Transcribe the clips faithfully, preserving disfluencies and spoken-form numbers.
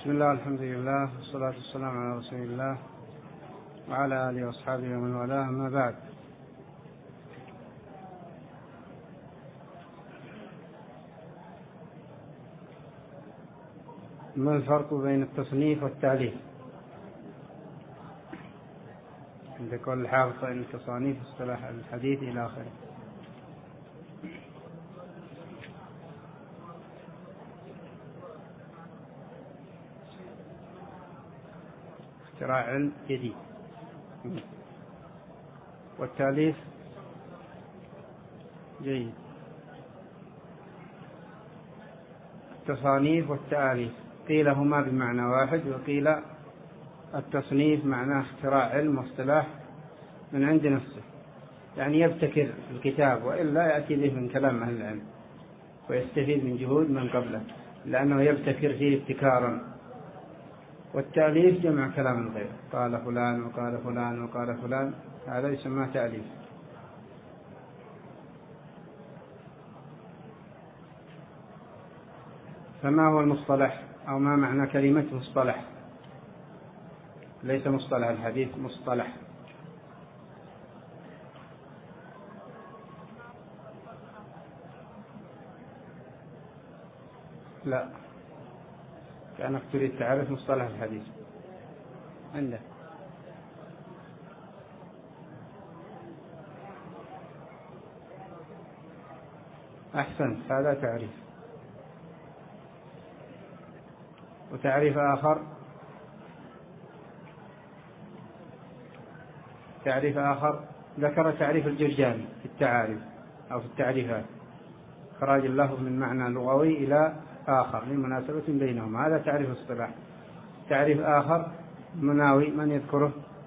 بسم الله الحمد لله والصلاة والسلام على رسول الله وعلى آله وأصحابه ومن والاه، أما بعد. ما الفرق بين التصنيف والتأليف؟ عند قول الحافظ فإن التصانيف اصطلاح الحديث إلى آخره. اختراع علم جديد. والتأليف جيد. التصانيف والتأليف قيل هما بمعنى واحد، وقيل التصنيف معناه اختراع علم واصطلاح من عند نفسه، يعني يبتكر الكتاب وإلا يأتي به من كلام أهل العلم ويستفيد من جهود من قبله، لأنه يبتكر فيه ابتكارا. والتأليف جمع كلام غير، قال فلان وقال فلان وقال فلان، هذا يسمى تأليف. فما هو المصطلح، أو ما معنى كلمة مصطلح؟ ليس مصطلح الحديث، مصطلح. لا، كأنك تريد تعرف مصطلح الحديث. عنده أحسن، هذا تعريف. وتعريف آخر، تعريف آخر ذكر تعريف الجرجاني في التعاريف أو في التعريفات، إخراج اللفظ من معنى لغوي إلى آخر لمناسبة بينهما، هذا تعريف اصطلاح. تعريف آخر مناوي، من يذكره؟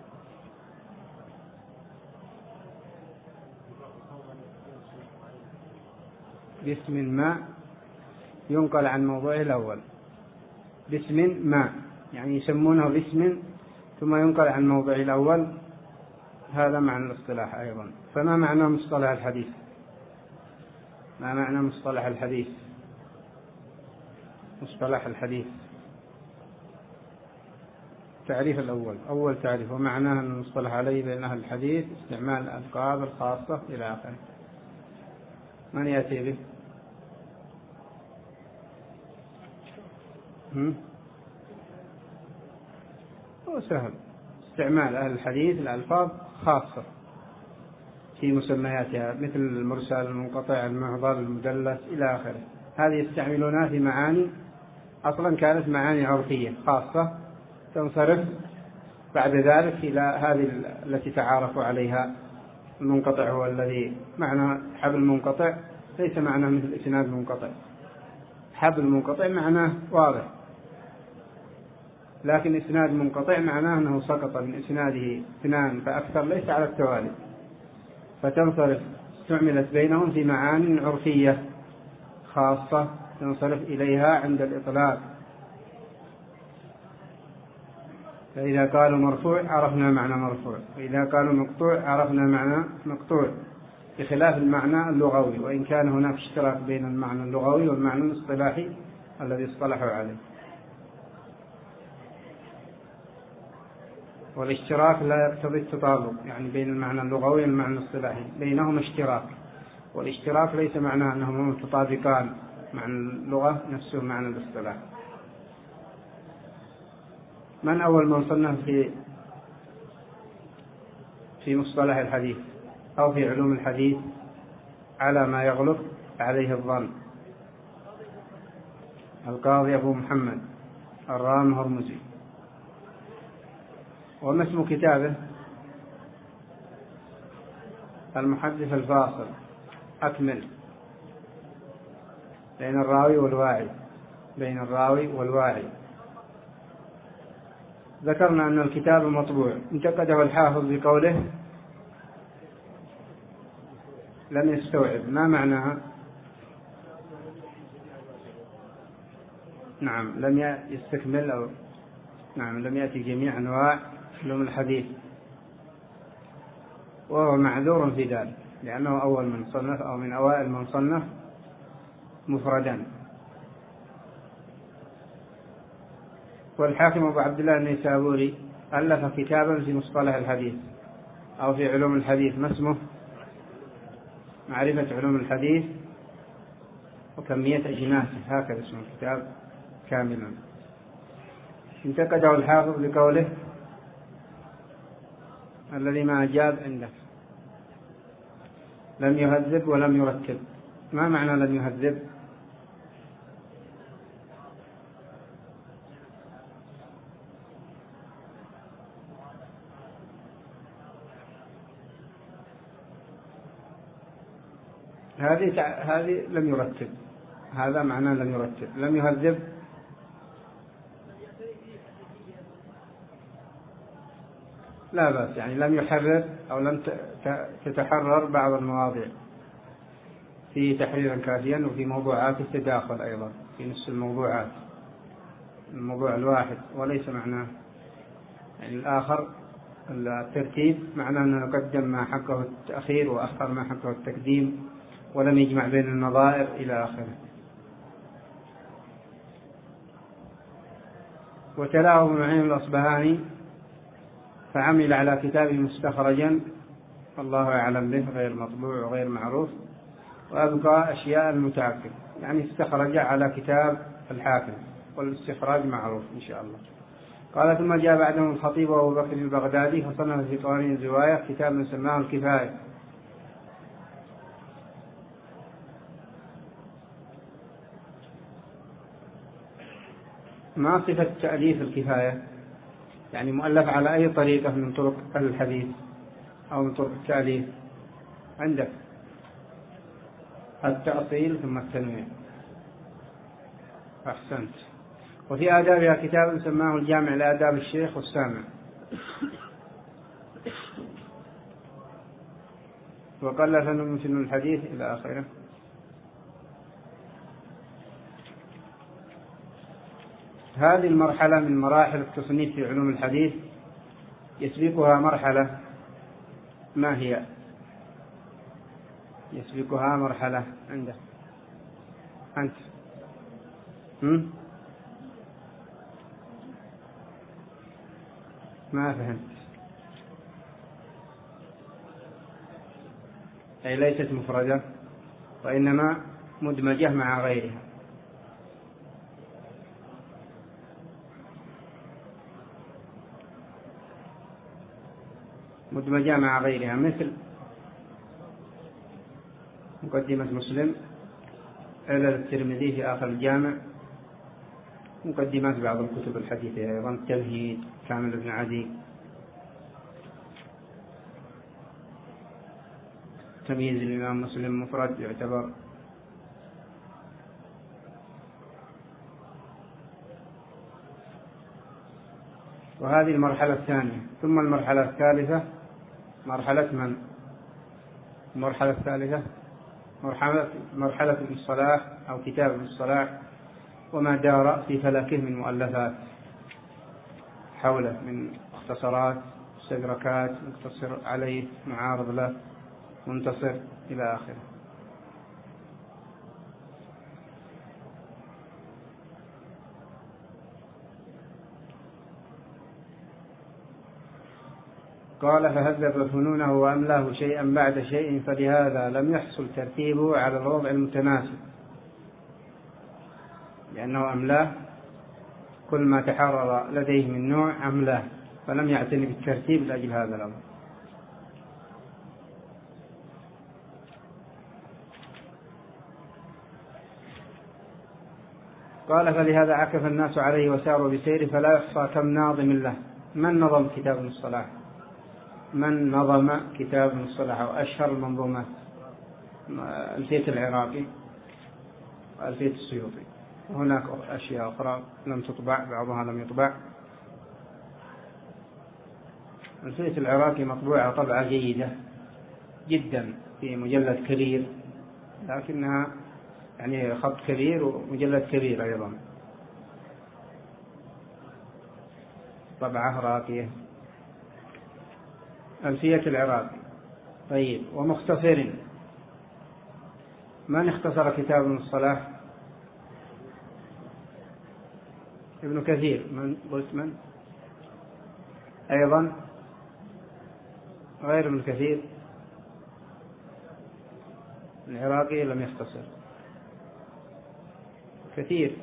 باسم ما ينقل عن موضوعه الأول. باسم ما يعني يسمونه باسم ثم ينقل عن موضوعه الأول، هذا معنى الاصطلاح أيضا. فما معنى مصطلح الحديث؟ ما معنى مصطلح الحديث؟ مصطلح الحديث تعريف الأول، أول تعريف، ومعناه أن المصطلح عليه بين أهل الحديث استعمال الألقاب الخاصة إلى آخره. من يأتي به؟ هو سهل، استعمال أهل الحديث الألفاظ خاصة في مسمياتها، مثل المرسل، المنقطع، المعضل، المدلس إلى آخره. هذه يستعملونها في معاني أصلا كانت معاني عرفية خاصة، تنصرف بعد ذلك إلى هذه التي تعارفوا عليها. المنقطع هو الذي معنى حبل المنقطع ليس معناه مثل إسناد المنقطع. حبل المنقطع معناه واضح، لكن إسناد المنقطع معناه أنه سقط من إسناده اثنان فأكثر ليس على التوالي، فتنصرف، استعملت بينهم في معاني عرفية خاصة تنصرف إليها عند الإطلاق. فإذا قالوا مرفوع عرفنا معنى مرفوع، وإذا قالوا مقطوع عرفنا معنى مقطوع، بخلاف المعنى اللغوي، وإن كان هناك اشتراك بين المعنى اللغوي والمعنى الاصطلاحي الذي اصطلحوا عليه. والاشتراك لا يقتضي التطابق، يعني بين المعنى اللغوي والمعنى الاصطلاحي بينهما اشتراك، والاشتراك ليس معناه أنهما متطابقان، معنى اللغة نفسه معنى الاصطلاح. من أول من صنف في في مصطلح الحديث أو في علوم الحديث على ما يغلب عليه الظن؟ القاضي أبو محمد الرام هرمزي. وما اسم كتابه؟ المحدث الفاصل. أكمل. بين الراوي والواعي، بين الراوي والواعي. ذكرنا أن الكتاب مطبوع، انتقده الحافظ بقوله لم يستوعب. ما معناها؟ نعم، لم يستكمل، أو نعم لم يأتي جميع أنواع علوم الحديث، وهو معذور في ذلك، لأنه أول من صنف أو من أوائل من صنف مفردا. والحاكم أبو عبد الله النيسابوري ألف كتابا في مصطلح الحديث أو في علوم الحديث، ما اسمه؟ معرفة علوم الحديث وكمية أجناسه، هكذا اسم الكتاب كاملا. انتقده الحافظ بقوله الذي ما أجاب عنده لم يهذب ولم يرتب. ما معنى لم يهذب؟ هذه هذه لم يرتب، هذا معناه لم يرتب. لم يهذب لا بأس، يعني لم يحرر أو لم تتحرر بعض المواضيع في تحريرا كافيا، وفي موضوعات التداخل أيضا في نفس الموضوعات، الموضوع الواحد وليس معناه يعني الآخر. الترتيب معناه أن نقدم ما حقه التأخير وأخر ما حقه التقديم، ولم يجمع بين النظائر إلى آخره. وتلاه ابن معين الأصبهاني فعمل على كتابه مستخرجا الله أعلم به، غير مطبوع وغير معروف، وأبقى أشياء المتعقب، يعني استخرج على كتاب الحاكم والاستخراج معروف إن شاء الله. قال ثم جاء بعدهم الخطيب أبو بكر البغدادي فصنف في قوانين الرواية كتاب سماه الكفاية. ما صفة تأليف الكفاية؟ يعني مؤلف على أي طريقة من طرق الحديث أو من طرق التأليف؟ عندك التأصيل ثم التنويع، أحسنت. وفي آدابها كتاب سماه الجامع لآداب الشيخ والسامع، وقال فنمتن الحديث إلى آخره. هذه المرحلة من مراحل التصنيف في علوم الحديث يسبقها مرحلة، ما هي؟ يسبقها مرحلة عندك أنت هم؟ ما فهمت. أي ليست مفردة وإنما مدمجة مع غيرها. مدمجة مع غيرها، مثل مقدمة مسلم، علل الترمذي في آخر الجامع، مقدمات بعض الكتب الحديثة أيضا، التمهيد، كامل ابن عدي، تمييز الإمام مسلم مفرد يعتبر. وهذه المرحلة الثانية. ثم المرحلة الثالثة مرحلة من؟ المرحلة الثالثة مرحلة مرحلة الصلاح أو كتاب الصلاح وما دار في فلكه من مؤلفات حوله، من مختصرات، استدراكات، مقتصر عليه، معارض له، منتصر إلى آخره. قال فهذب فنونه وأملاه شيئا بعد شيء، فلهذا لم يحصل ترتيبه على الوضع المتناسب، لأنه أملاه كل ما تحرر لديه من نوع أملاه، فلم يعتني بالترتيب لأجل هذا الأمر. قال فلهذا عكف الناس عليه وساروا بسيره فلا يحصى كم ناظم له. من نظم كتاب الصلاح؟ من نظم كتاب الصلاح أو أشهر المنظومات؟ ألفية العراقي وألفية السيوطي، وهناك أشياء أخرى لم تطبع، بعضها لم يطبع. ألفية العراقي مطبوعة طبعة جيدة جدا في مجلد كبير، لكنها يعني خط كبير ومجلد كبير أيضا، طبعة راقية. ألفية العراقي. طيب، ومختصر، من اختصر كتاب الصلاح؟ ابن كثير. من قلت من أيضا غير ابن كثير؟ العراقي لم يختصر كثير.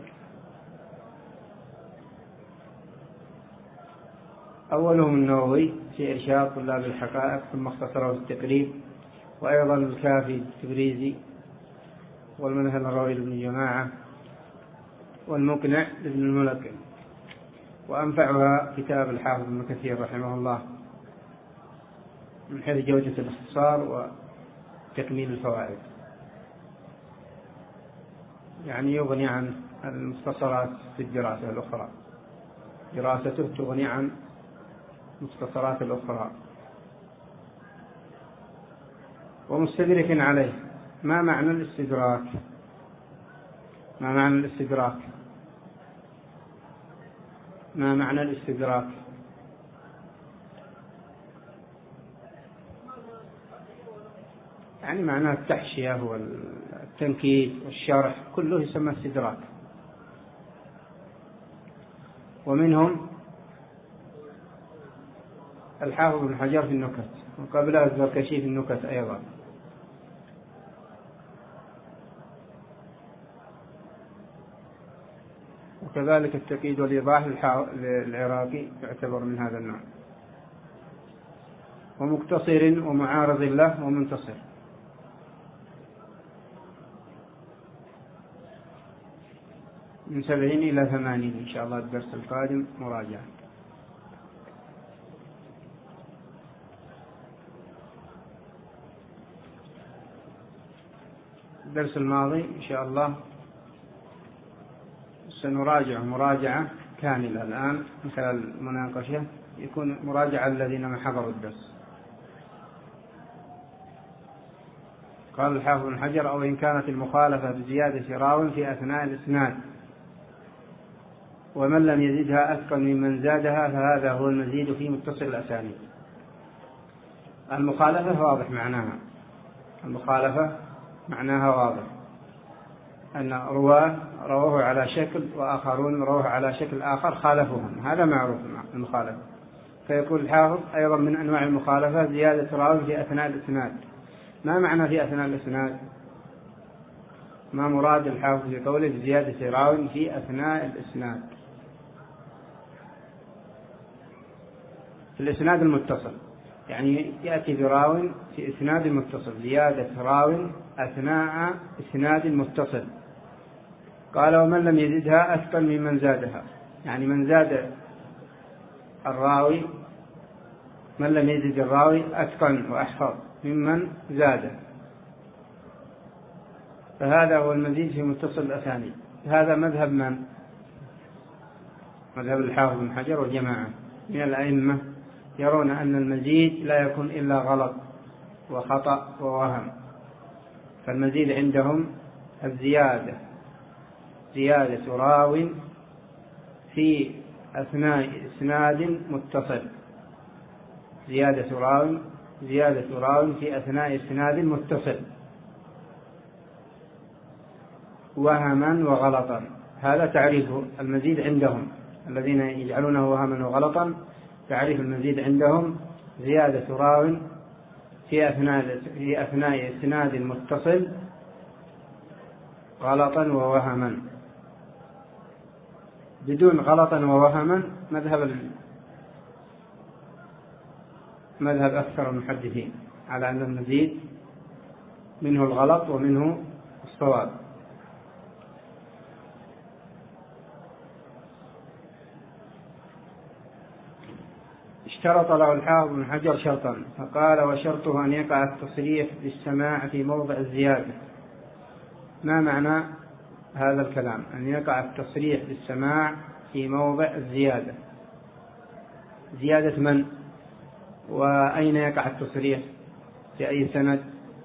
أولهم النووي في إرشاد طلاب الحقائق، ثم اختصره في التقريب، وأيضا الكافي التبريزي، والمنهل الروي لابن جماعة، والمقنع لابن الملقن. وأنفعها كتاب الحافظ ابن كثير رحمه الله من حيث جودة الاختصار وتكميل الفوائد، يعني يغني عن المختصرات في الدراسة الأخرى، دراسته تغني عن المختصرات الأخرى. ومستدرك عليه. ما معنى الاستدراك؟ ما معنى الاستدراك؟ ما معنى الاستدراك؟ يعني معناه التحشية والتنكيت والشرح، كله يسمى استدراك. ومنهم الحافظ بن حجر في النكت، وقبله الزركشي في النكت أيضا. وكذلك التقييد والإيضاح للعراقي يعتبر من هذا النوع. ومقتصر ومعارض له ومنتصر. من سبعين إلى ثمانين إن شاء الله الدرس القادم مراجعة. الدرس الماضي إن شاء الله سنراجع مراجعة كاملة الآن من خلال المناقشة، يكون مراجعة الذين ما حضروا الدرس. قال الحافظ بن حجر: أو إن كانت المخالفة بزيادة راو في أثناء الإسناد ومن لم يزدها أثقل ممن زادها فهذا هو المزيد في متصل الأسانيد. المخالفة واضح معناها، المخالفة معناها واضح، أن رواه رواه على شكل وآخرون رواه على شكل آخر خالفهم، هذا معروف المخالفة. فيقول الحافظ: أيضا من أنواع المخالفة زيادة راوي في أثناء الإسناد. ما معنى في أثناء الإسناد؟ ما مراد الحافظ في قوله زيادة راوي في أثناء الإسناد؟ في الإسناد المتصل، يعني يأتي براو في إسناد متصل، زيادة راو أثناء إسناد متصل. قال: ومن لم يزدها أثقل ممن زادها، يعني من زاد الراوي، من لم يزد الراوي أتقن وأحفظ ممن زاد، فهذا هو المزيد في متصل الأسانيد. هذا مذهب من؟ مذهب الحافظ بن حجر وجماعة من الأئمة، يرون أن المزيد لا يكون إلا غلط وخطأ ووهم. فالمزيد عندهم الزيادة، زيادة راو في أثناء إسناد متصل، زيادة راو زيادة راو في أثناء إسناد متصل وهما وغلطا. هذا تعريف المزيد عندهم، الذين يجعلونه وهما وغلطا. تعريف المزيد عندهم زيادة راو في أثناء في أثناء إسناد متصل غلطا ووهما. بدون غلطا ووهما مذهب مذهب أكثر المحدثين على أن المزيد منه الغلط ومنه الصواب. اشترط له الحافظ بن حجر شرطا فقال: وشرطه أن يقع التصريح بالسماع في موضع الزيادة. ما معنى هذا الكلام؟ أن يقع التصريح بالسماع في موضع الزيادة. زيادة من؟ وأين يقع التصريح؟ في أي سند؟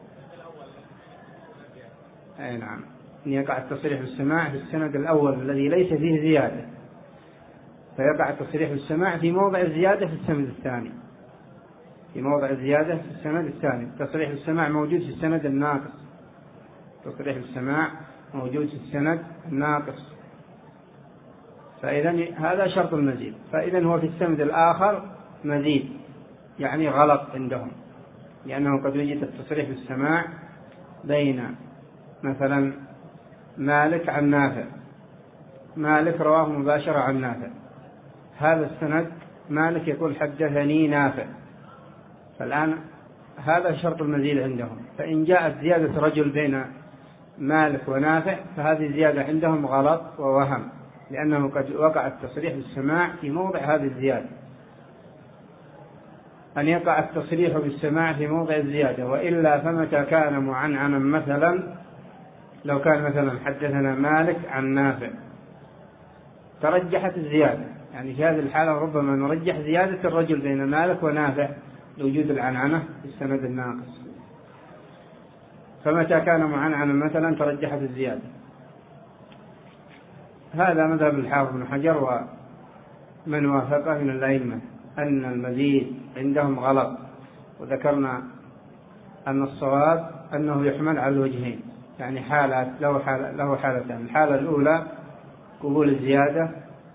أي نعم، أن يقع التصريح بالسماع في السند الأول الذي ليس فيه زيادة، فيقع التصريح بالسماع في موضع الزيادة في السند الثاني، في موضع الزيادة في السند الثاني. تصريح السماع موجود في السند الناقص، تصريح السماع موجود في السند الناقص. فإذا هذا شرط المزيد. فإذا هو في السند الآخر مزيد، يعني غلط عندهم، لأنه قد وجد التصريح بالسماع بين مثلا مالك عن نافع، مالك رواه مباشرة عن نافع، هذا السند مالك يقول حدثني نافع، فالآن هذا شرط المزيد عندهم. فإن جاءت زيادة رجل بين مالك ونافع فهذه زيادة عندهم غلط ووهم، لأنه قد وقع التصريح بالسماع في موضع هذه الزيادة. أن يقع التصريح بالسماع في موضع الزيادة، وإلا فمتى كان معنعنا، مثلا لو كان مثلا حدثنا مالك عن نافع ترجحت الزيادة، يعني في هذه الحالة ربما نرجح زيادة الرجل بين مالك ونافع لوجود العنعنة في السند الناقص. فمتى كان معنعنا مثلا ترجحت الزيادة. هذا مذهب الحافظ بن حجر ومن وافقه من الأئمة، أن المزيد عندهم غلط. وذكرنا أن الصواب أنه يحمل على الوجهين، يعني حالات له حالة له حالتان. الحالة الأولى قبول الزيادة،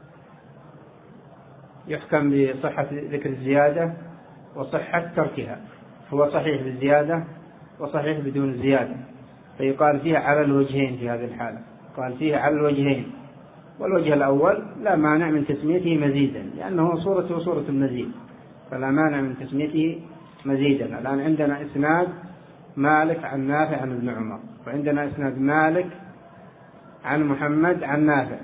يحكم بصحة ذكر الزيادة وصحة تركها، هو صحيح بالزيادة وصحيح بدون الزيادة، فيقال فيها على الوجهين. في هذه الحالة قال فيها على الوجهين، والوجه الأول لا مانع من تسميته مزيدا، لأنه صورته صورة المزيد، فلا مانع من تسميته مزيدا. الآن عندنا إسناد مالك عن نافع عن ابن عمر، وعندنا إسناد مالك عن محمد عن نافع،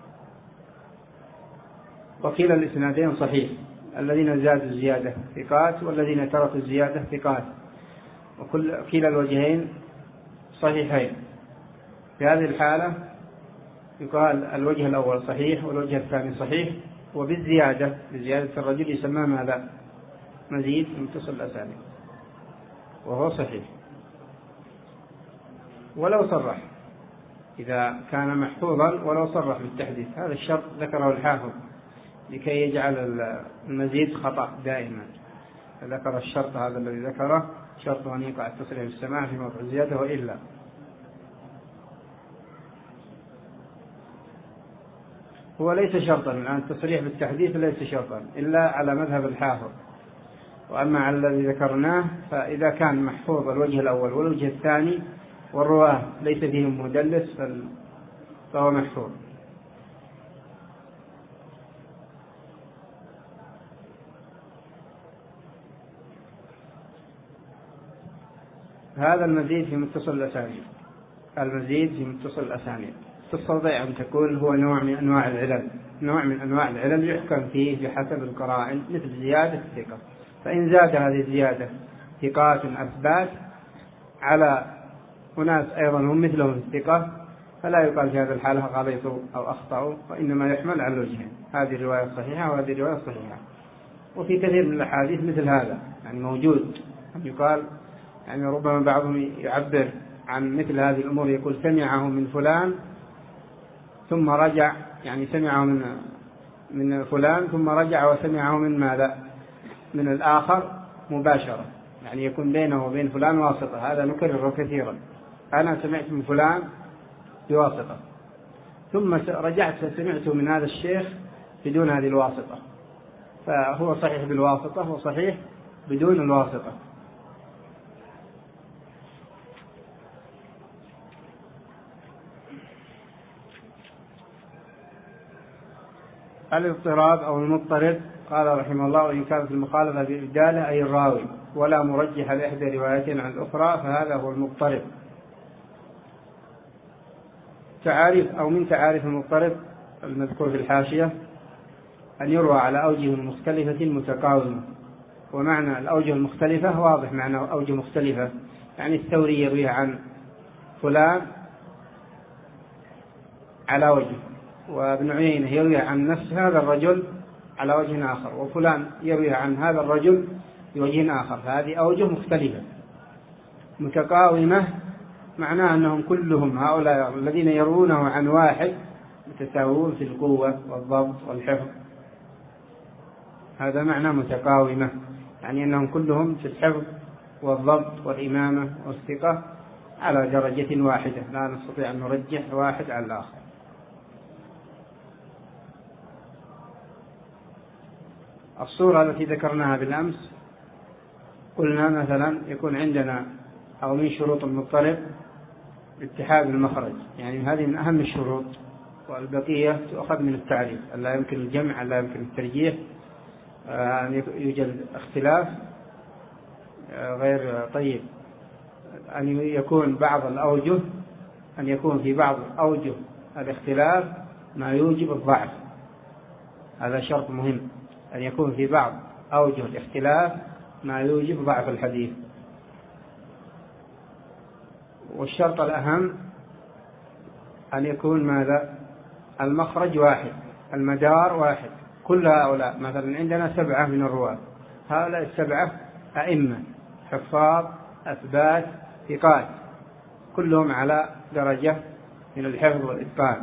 وكلا الإسنادين صحيح، الذين زادوا الزيادة ثقات والذين تركوا الزيادة ثقات، وكل كلا الوجهين صحيحين. في هذه الحالة يقال الوجه الأول صحيح والوجه الثاني صحيح، وبالزيادة بزيادة الرجل يسمى ماذا؟ مزيد متصل الأسانيد، وهو صحيح. ولو صرح، إذا كان محفوظا ولو صرح بالتحديث، هذا الشرط ذكره الحافظ لكي يجعل المزيد خطأ دائما، ذكر الشرط هذا الذي ذكره، شرط أن يقع التصريح بالسماع في موضع الزيادة، وإلا هو ليس شرطا. الآن التصريح بالتحديث ليس شرطا إلا على مذهب الحافظ، وأما على الذي ذكرناه فإذا كان محفوظ الوجه الأول والوجه الثاني والرواه ليس فيهم مدلس فهو محفوظ. هذا المزيد في متصل الأسانيد، المزيد في متصل الأسانيد تستطيع أن تكون هو نوع من أنواع العلل، نوع من أنواع العلل يحكم فيه بحسب القرائن، مثل زيادة الثقة. فإن زاد هذه الزيادة ثقات أثبات على أناس أيضا هم مثلهم الثقة، فلا يقال في هذه الحالة غلطوا أو أخطأوا، وإنما يحمل على الوجهين، هذه الرواية صحيحة وهذه الرواية صحيحة. وفي كثير من الأحاديث مثل هذا يعني موجود، أن يقال يعني ربما بعضهم يعبر عن مثل هذه الأمور، يقول سمعه من فلان ثم رجع، يعني سمعه من من فلان ثم رجع وسمعه من ماذا؟ من الآخر مباشرة، يعني يكون بينه وبين فلان واسطة. هذا نكرره كثيرا، أنا سمعت من فلان بواسطة ثم رجعت فسمعته من هذا الشيخ بدون هذه الواسطة، فهو صحيح بالواسطة وصحيح بدون الواسطة. الاضطراب أو المضطرب، قال رحمه الله: وإن كانت المخالفة بإبداله أي الراوي ولا مرجح لإحدى روايتين عن الأخرى فهذا هو المضطرب. تعاريف أو من تعاريف المضطرب المذكور في الحاشية أن يروى على أوجه مختلفة متقاومة. ومعنى الأوجه المختلفة واضح، معنى أوجه مختلفة يعني الثوري يرويه عن فلان على وجه، وابن عيينة يروي عن نفس هذا الرجل على وجه آخر، وفلان يروي عن هذا الرجل بوجه آخر، فهذه أوجه مختلفة. متقاومة معناه أنهم كلهم هؤلاء الذين يروونه عن واحد متساوون في القوة والضبط والحفظ، هذا معنى متقاومة، يعني أنهم كلهم في الحفظ والضبط والإمامة والثقة على درجة واحدة، لا نستطيع أن نرجح واحد على الآخر. الصورة التي ذكرناها بالأمس قلنا مثلا يكون عندنا أو من شروط المضطرب اتحاد المخرج، يعني هذه من أهم الشروط، والبقية تؤخذ من التعريف، لا يمكن الجمع، لا يمكن الترجيح، أن يوجد اختلاف غير طيب، أن يكون بعض الأوجه أن يكون في بعض أوجه الاختلاف ما يوجب الضعف، هذا شرط مهم، أن يكون في بعض أوجه الاختلاف ما يوجب ضعف الحديث. والشرط الأهم أن يكون ماذا؟ المخرج واحد، المدار واحد. كل هؤلاء مثلا عندنا سبعة من الرواة، هؤلاء السبعة أئمة حفاظ أثبات ثقات، كلهم على درجة من الحفظ والإتقان،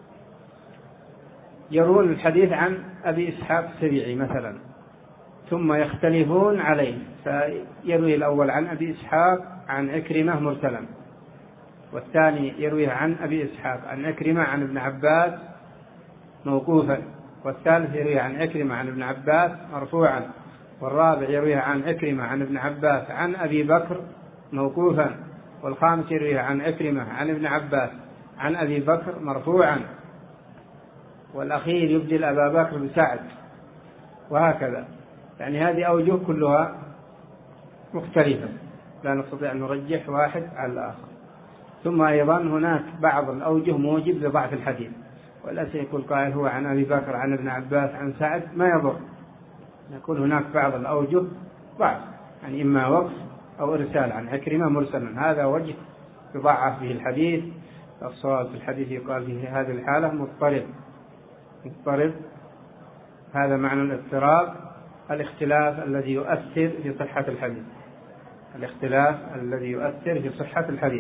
يروون الحديث عن أبي إسحاق السبيعي مثلا، ثم يختلفون عليه، فيروي الأول عن أبي إسحاق عن عكرمة مرسلا، والثاني يرويه عن أبي إسحاق عن عكرمة عن ابن عباس موقوفا، والثالث يرويه عن عكرمة عن ابن عباس مرفوعا، والرابع يرويه عن عكرمة عن ابن عباس عن أبي بكر موقوفا، والخامس يرويه عن عكرمة عن ابن عباس عن أبي بكر مرفوعا، والأخير يبدل أبا بكر بسعد، وهكذا. يعني هذه أوجه كلها مختلفة، لا نستطيع أن نرجح واحد على الآخر. ثم أيضا هناك بعض الأوجه موجب لضعف الحديث، وليس يقول قائل هو عن أبي بكر عن ابن عباس عن سعد، ما يضر، يقول هناك بعض الأوجه ضعف، يعني إما وقف أو إرسال عن عكرمة مرسلا، هذا وجه يضعف به الحديث. الصواب في الحديث يقال في هذه الحالة مضطرب. مضطرب هذا معنى الاضطراب، الاختلاف الذي يؤثر في صحة الحديث، الاختلاف الذي يؤثر في صحة الحديث.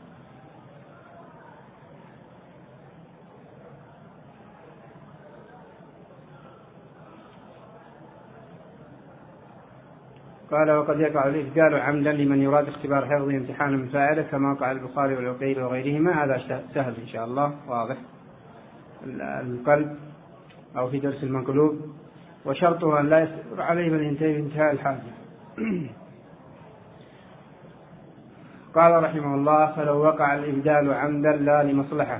قال وقد يقع الإبدال عمدا لمن يراد اختبار حفظه امتحانا من فاعله، كما قال البخاري والعقيل وغيرهما، هذا سهل إن شاء الله واضح. القلب أو في درس المقلوب، وشرطه أن لا يسر عليه من ينتهي انتهاء الحاجة. قال رحمه الله فلو وقع الإبدال عمدا لا لمصلحة،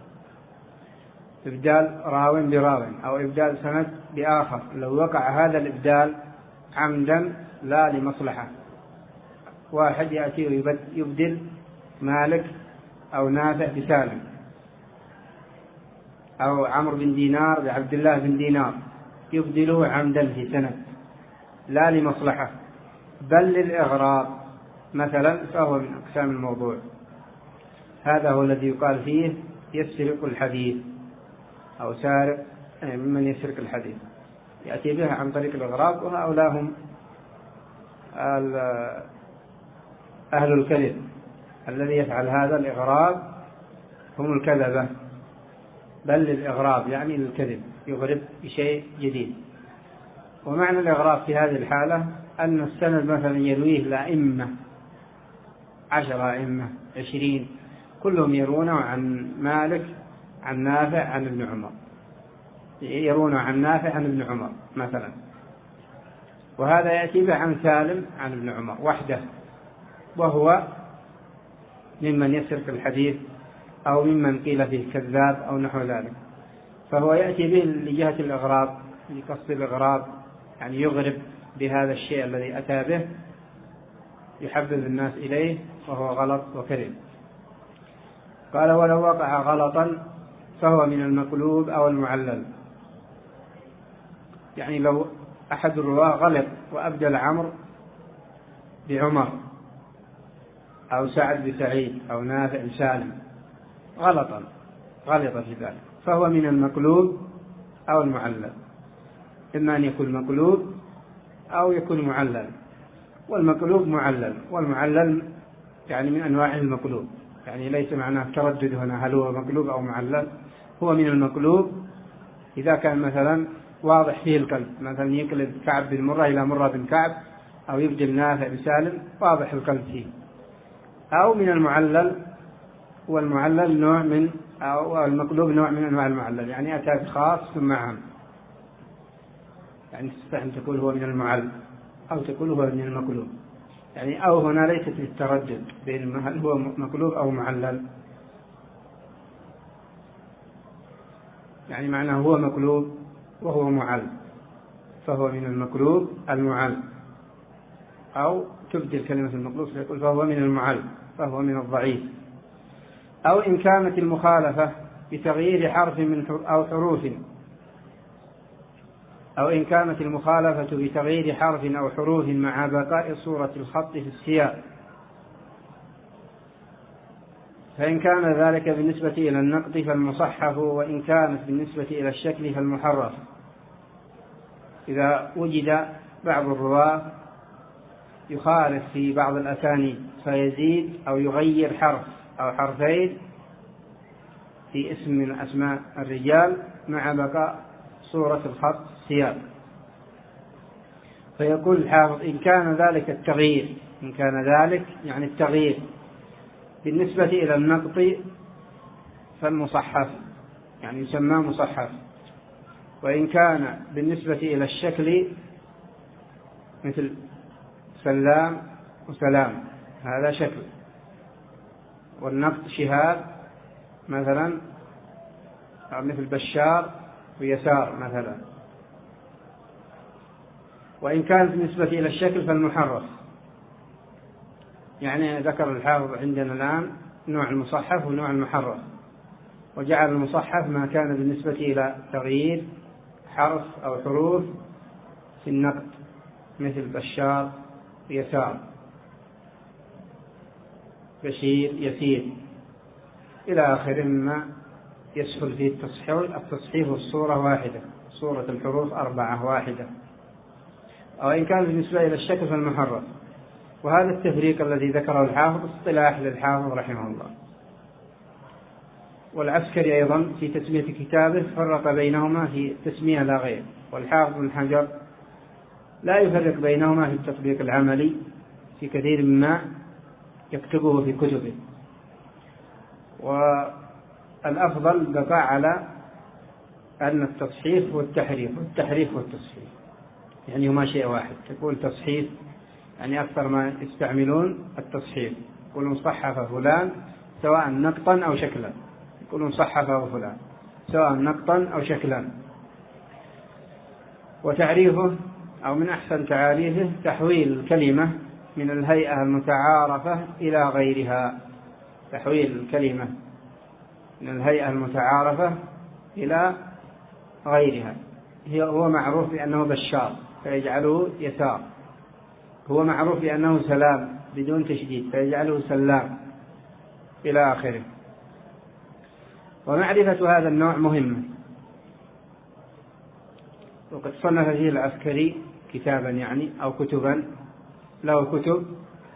إبدال راو براو أو إبدال سند بآخر، لو وقع هذا الإبدال عمدا لا لمصلحة، واحد يأتي يبدل مالك أو نافع بسالم، أو عمرو بن دينار بعبد الله بن دينار، يبدله عمدا في سند لا لمصلحة بل للإغراض مثلا، فهو من أقسام الموضوع. هذا هو الذي يقال فيه يسرق الحديث أو سارق، ممن يسرق الحديث يأتي بها عن طريق الإغراض، وهؤلاء هم أهل الكذب، الذي يفعل هذا الإغراض هم الكذبة، بل للإغراض يعني للكذب، يغرب بشيء جديد. ومعنى الإغراض في هذه الحالة أن السند مثلا يرويه الأئمة عشرة أئمة عشرين، كلهم يرونه عن مالك عن نافع عن ابن عمر، يرونه عن نافع عن ابن عمر مثلا، وهذا يأتي به عن سالم عن ابن عمر وحده، وهو ممن يسرق الحديث أو ممن قيل فيه كذاب أو نحو ذلك، فهو يأتي به لجهة الإغراض، لقصد الإغراض، يعني يغرب بهذا الشيء الذي أتى به، يحبب الناس إليه، وهو غلط وكذب. قال ولو وقع غلطا فهو من المقلوب أو المعلل، يعني لو أحد الرواة غلط وأبدل عمرو بعمر أو سعد بسعيد أو نافع بسالم غلطا غلط في ذلك، فهو من المقلوب أو المعلل، إما أن يكون مقلوب أو يكون معلل، والمقلوب معلل، والمعلل يعني من أنواع المقلوب، يعني ليس معناه تردد هنا هل هو مقلوب أو معلل، هو من المقلوب إذا كان مثلا واضح فيه القلب، مثلا يقلب كعب بن مرة إلى مرة بن كعب، أو يبدل نافع بسالم واضح القلب فيه. أو من المعلل، والمعلل نوع من أو المقلوب نوع من أنواع المعلل، يعني أتى بخاص ثم عام، يعني تستطيع أن تقول هو من المعل أو تقول هو من المقلوب، يعني أو هنا ليست للتردد بين هل هو مقلوب أو معلل، يعني معناه هو مقلوب وهو معل فهو من المقلوب المعل، أو تبدل كلمة المقلوب فيقول فهو من المعل فهو من الضعيف. أو إن كانت المخالفة بتغيير حرف من أو حروف أو إن كانت المخالفة بتغيير حرف أو حروف مع بقاء صورة الخط في السياق، فإن كان ذلك بالنسبة إلى النقط فالمصحف، وإن كانت بالنسبة إلى الشكل فالمحرف. إذا وجد بعض الرواة يخالف في بعض الأسانيد فيزيد أو يغير حرف أو حرفين في اسم من أسماء الرجال مع بقاء صورة الخط السياق، فيقول الحافظ إن كان ذلك التغيير إن كان ذلك يعني التغيير بالنسبة إلى النقط فالمصحف، يعني يسمى مصحف. وإن كان بالنسبة إلى الشكل مثل سلام وسلام هذا شكل، والنقط شهاب مثلا، مثل بشار ويسار مثلا. وإن كانت بالنسبة إلى الشكل فالمحرف، يعني ذكر الحافظ عندنا الآن نوع المصحف ونوع المحرف، وجعل المصحف ما كان بالنسبة إلى تغيير حرف أو حروف في النقط مثل بشار يسار، بشير يسير إلى آخره مما يسهل فيه التصحيح. التصحيح الصورة واحدة، صورة الحروف أربعة واحدة. أو إن كان بالنسبة إلى الشكل فالمحرف. وهذا التفريق الذي ذكره الحافظ اصطلاح للحافظ رحمه الله. والعسكري أيضا في تسمية كتابه فرق بينهما في تسمية لا غير، والحافظ بن حجر لا يفرق بينهما في التطبيق العملي في كثير مما يكتبه في كتبه. والأفضل بقى على أن التصحيف هو التحريف والتحريف هو التصحيف، يعني هما شيء واحد. تقول تصحيف يعني أكثر ما يستعملون التصحيف، يقولون صحف فلان سواء نقطا أو شكلا، يقولون صحفه فلان سواء نقطا أو شكلا. وتعريفه أو من أحسن تعاريفه تحويل الكلمة من الهيئة المتعارفة إلى غيرها، تحويل الكلمة من الهيئة المتعارفة إلى غيرها. هو معروف بأنه بشار فيجعله يسار، هو معروف بأنه سلام بدون تشديد فيجعله سلام إلى آخره. ومعرفة هذا النوع مهمة، وقد صنف فيه العسكري كتابا يعني أو كتبا، له كتب،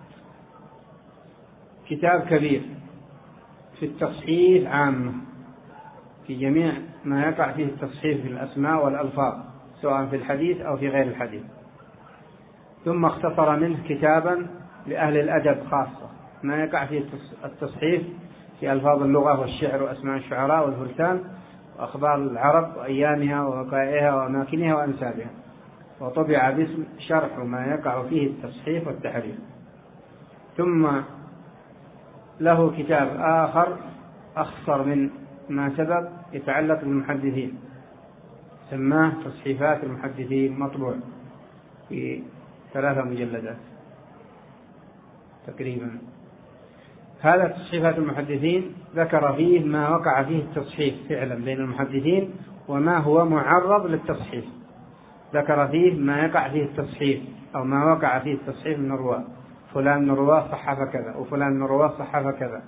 كتاب كبير في التصحيف عامة في جميع ما يقع فيه التصحيف في الأسماء والألفاظ سواء في الحديث أو في غير الحديث. ثم اختصر منه كتابا لأهل الأدب خاصة ما يقع فيه التصحيف في ألفاظ اللغة والشعر وأسماء الشعراء والفرسان وأخبار العرب وأيامها ووقائعها وأماكنها وأنسابها، وطبع باسم شرح ما يقع فيه التصحيف والتحريف. ثم له كتاب آخر أخصر من ما سبق يتعلق بالمحدثين، سماه تصحيفات المحدثين، مطبوع في ثلاثة مجلدات تقريبا. هذا تصحيفات المحدثين ذكر فيه ما وقع فيه التصحيف فعلا بين المحدثين وما هو معرض للتصحيف، ذكر فيه ما يقع فيه التصحيف أو ما وقع فيه التصحيف من الرواة، فلان من الرواة صحف كذا وفلان من الرواة صحف كذا،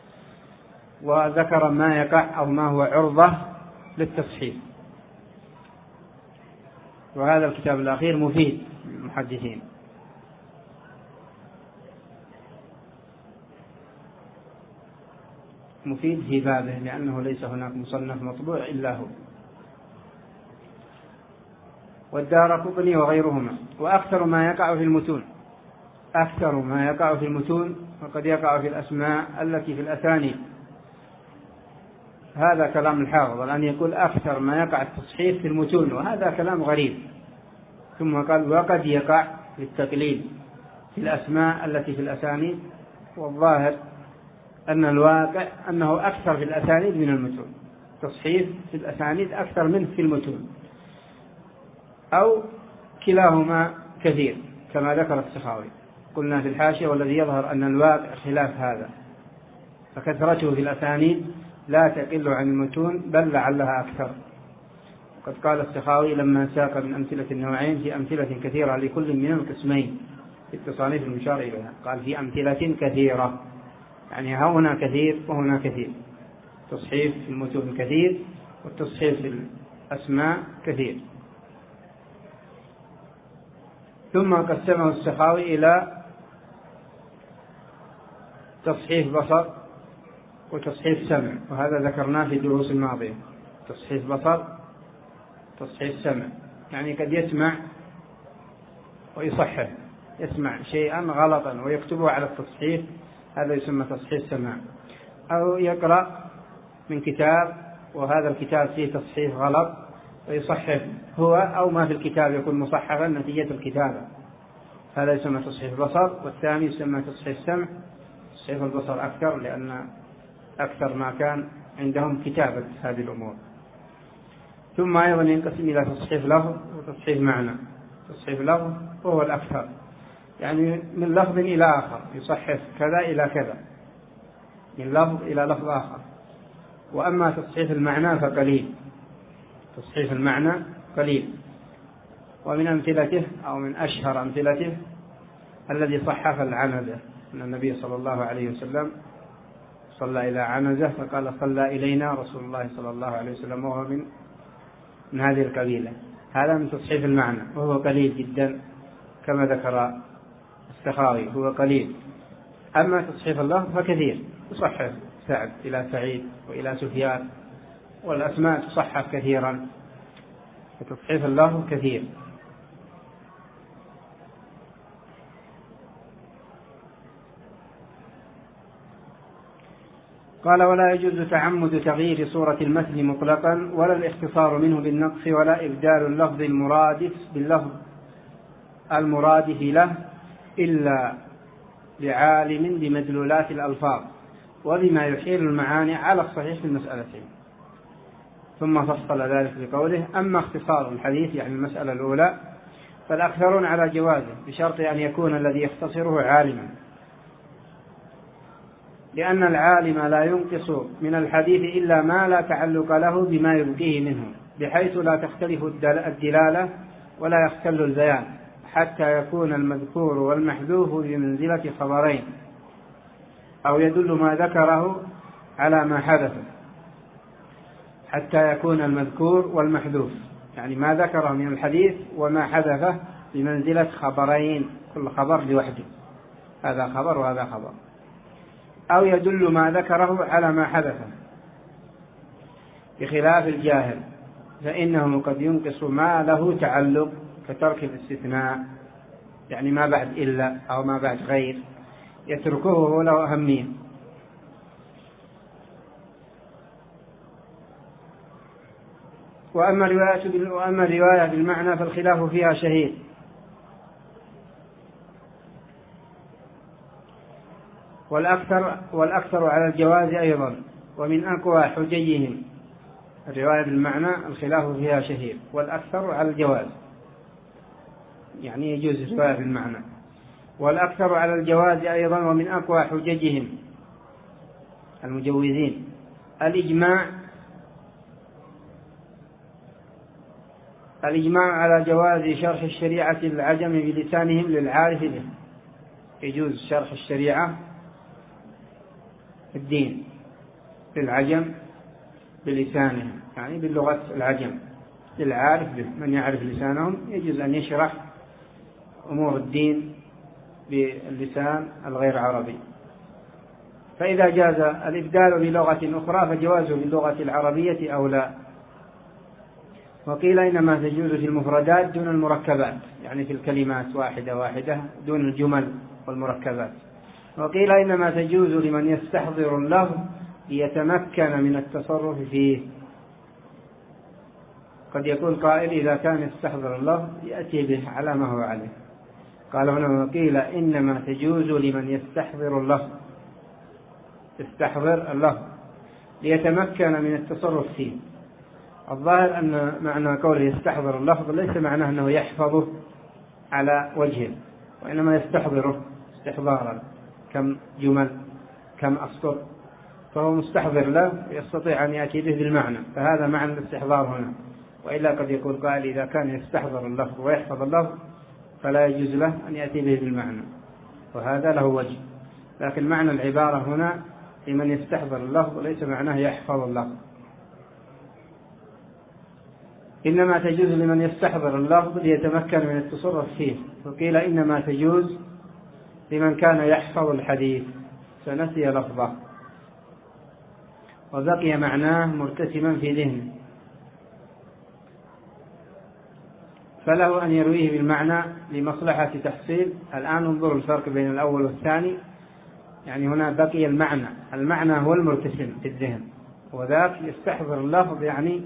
وذكر ما يقع أو ما هو عرضة للتصحيف. وهذا الكتاب الأخير مفيد للمحدثين. مفيد في بابه لأنه ليس هناك مصنف مطبوع إلا هو. والدارقطني وغيرهما. وأكثر ما يقع في المتون، أكثر ما يقع في المتون وقد يقع في الأسماء التي في الأسانيد. هذا كلام الحافظ الآن يقول أكثر ما يقع التصحيف في المتون، وهذا كلام غريب ثم قال وقد يقع للتقليد في الأسماء التي في الأسانيد، والظاهر أن الواقع أنه أكثر في الأسانيد من المتون، تصحيف في الأسانيد أكثر منه في المتون، أو كلاهما كثير كما ذكر السخاوي. قلنا في الحاشية والذي يظهر أن الواقع خلاف هذا، فكثرته في الأسانيد لا تقل عن المتون بل لعلها أكثر. قد قال السخاوي لما ساق من أمثلة النوعين في أمثلة كثيرة لكل من القسمين في التصانيف المشار إليها، قال في أمثلة كثيرة، يعني هنا كثير وهنا كثير، تصحيف في المتون كثير والتصحيف في الأسماء كثير. ثم قسمه السخاوي إلى تصحيف بصر وتصحيف سمع، وهذا ذكرناه في الدروس الماضية. تصحيف بصر، تصحيف سمع، يعني قد يسمع ويصحح، يسمع شيئا غلطا ويكتبه على التصحيف، هذا يسمى تصحيح سمع. أو يقرأ من كتاب وهذا الكتاب فيه تصحيح غلط ويصحح هو، أو ما في الكتاب يكون مصححا نتيجة الكتابة، هذا يسمى تصحيح بصر. والثاني يسمى تصحيح سمع. تصحيح البصر أكثر لأن أكثر ما كان عندهم كتابة هذه الأمور. ثم أيضا ينقسم إلى تصحيح لفظ وتصحيح معنى. تصحيح لفظ وهو الأكثر، يعني من لفظ إلى آخر، يصحح كذا إلى كذا، من لفظ إلى لفظ آخر. وأما تصحيح المعنى فقليل، تصحيح المعنى قليل. ومن أمثلته أو من أشهر أمثلته الذي صحف العنزة، أن النبي صلى الله عليه وسلم صلى إلى عنزة فقال صلى إلينا رسول الله صلى الله عليه وسلم وهو من من هذه القبيلة، هذا من تصحيف المعنى وهو قليل جدا كما ذكر السخاوي، هو قليل. أما تصحيف اللفظ فكثير، يصحف سعد إلى سعيد وإلى سفيان، والأسماء تصحف كثيرا، وتصحيف اللفظ كثير. قال ولا يجوز تعمد تغيير صورة المتن مطلقا، ولا الاختصار منه بالنقص، ولا إبدال اللفظ المرادف باللفظ المرادف له إلا لعالم بمدلولات الألفاظ وبما يحيل المعاني على الصحيح في المسألتين. ثم فصل ذلك بقوله أما اختصار الحديث يعني المسألة الأولى فالأكثرون على جوازه بشرط أن يكون الذي يختصره عالما، لأن العالم لا ينقص من الحديث إلا ما لا تعلق له بما يبقيه منه، بحيث لا تختلف الدلالة ولا يختل البيان، حتى يكون المذكور والمحذوف بمنزلة خبرين، أو يدل ما ذكره على ما حدث، حتى يكون المذكور والمحذوف يعني ما ذكره من الحديث وما حدثه بمنزلة خبرين، كل خبر لوحده، هذا خبر وهذا خبر، أو يدل ما ذكره على ما حدث، بخلاف الجاهل فإنه قد ينقص ما له تعلق كترك الاستثناء، يعني ما بعد إلا أو ما بعد غير، يتركه له أهمية. وأما الرواية وأما الرواية بالمعنى فالخلاف فيها شهير، والأكثر والأكثر على الجواز أيضا، ومن أقوى حجيهم الرواية بالمعنى الخلاف فيها شهير، والأكثر على الجواز يعني يجوز الرواية بالمعنى، والأكثر على الجواز أيضا، ومن أقوى حججهم المجوزين الإجماع الإجماع على جواز شرح الشريعة العجم بلسانهم للعارف به، يجوز شرح الشريعة الدين للعجم بلسانهم يعني باللغة العجم، للعارف به من يعرف لسانهم يجوز أن يشرح أمور الدين باللسان الغير عربي. فإذا جاز الإبدال بلغة أخرى فجوازه باللغة العربية أولى. وقيل إنما تجوز في المفردات دون المركبات، يعني في الكلمات واحدة واحدة دون الجمل والمركبات. وقيل إنما تجوز لمن يستحضر اللفظ ليتمكن من التصرف فيه، قد يكون قائل إذا كان يستحضر اللفظ يأتي به على ما هو عليه. قال هنا وقيل إنما تجوز لمن يستحضر اللفظ يستحضر اللفظ ليتمكن من التصرف فيه. الظاهر أن معنى قوله يستحضر اللفظ ليس معناه أنه يحفظه على وجهه، وإنما يستحضره استحضارا، كم جمل كم أسطر، فهو مستحضر له يستطيع أن يأتي به بالمعنى، فهذا معنى الاستحضار هنا. وإلا قد يقول قائل إذا كان يستحضر اللفظ ويحفظ اللفظ فلا يجوز له أن يأتي به بالمعنى، وهذا له وجه. لكن معنى العبارة هنا لمن يستحضر اللفظ ليس معناه يحفظ اللفظ. إنما تجوز لمن يستحضر اللفظ ليتمكن من التصرف فيه، وقيل إنما تجوز لمن كان يحفظ الحديث فنسي لفظه وبقي معناه مرتسما في ذهنه، فله أن يرويه بالمعنى لمصلحة تحصيل. الآن انظروا الفرق بين الأول والثاني، يعني هنا بقي المعنى، المعنى هو المرتسم في الذهن، وذاك يستحضر اللفظ يعني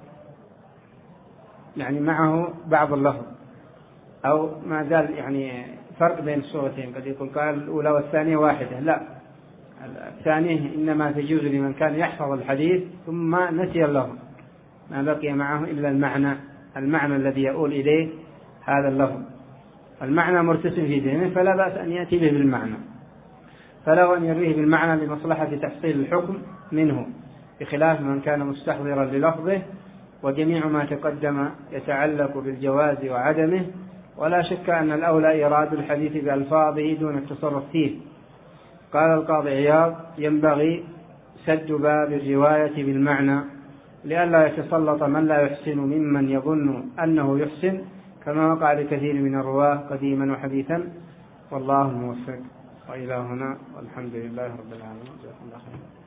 يعني معه بعض اللفظ أو ما زال، يعني فرق بين الصورتين. قد يقول قال الأولى والثانية واحدة، لا، الثانية إنما تجوز لمن كان يحفظ الحديث ثم نسي اللفظ، ما بقي معه إلا المعنى، المعنى الذي يؤول إليه هذا اللفظ، المعنى مرتسم في ذهنه فلا بأس أن يأتي به بالمعنى، فله أن يرويه بالمعنى لمصلحة تحصيل الحكم منه، بخلاف من كان مستحضرا للفظه. وجميع ما تقدم يتعلق بالجواز وعدمه، ولا شك أن الأولى إيراد الحديث بألفاظه دون التصرف فيه. قال القاضي عياض ينبغي سد باب الرواية بالمعنى لئلا يتسلط من لا يحسن ممن يظن أنه يحسن، كما وقع لكثير من الرواة قديما وحديثا، والله موفق. وإلى هنا والحمد لله رب العالمين.